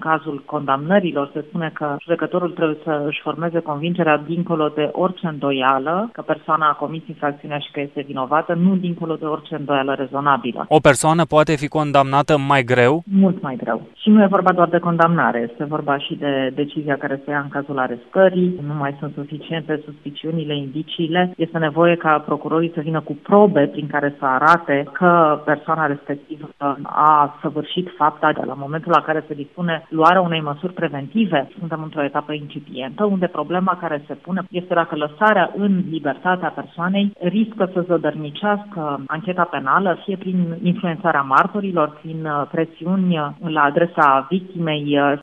cazul condamnărilor se spune că judecătorul trebuie să își formeze convingerea dincolo de orice îndoială că persoana a comis infracțiunea și că este vinovată, nu dincolo de orice îndoială rezonabilă. O persoană poate fi condamnată mai greu? Mult mai greu. Și nu e vorba doar de condamnare, este vorba și de decizia care se ia în cazul arestării, nu mai sunt suficiente suspiciunile, indiciile, este nevoie ca procurorii să vină cu probe prin care să arate că persoana respectivă a săvârșit fapta la momentul la care se dispune luarea unei măsuri preventive. Suntem într-o etapă incipientă, unde problema care se pune este dacă lăsarea în libertatea persoanei riscă să zădărnicească ancheta penală, fie prin influențarea martorilor, prin presiuni la adresa victimei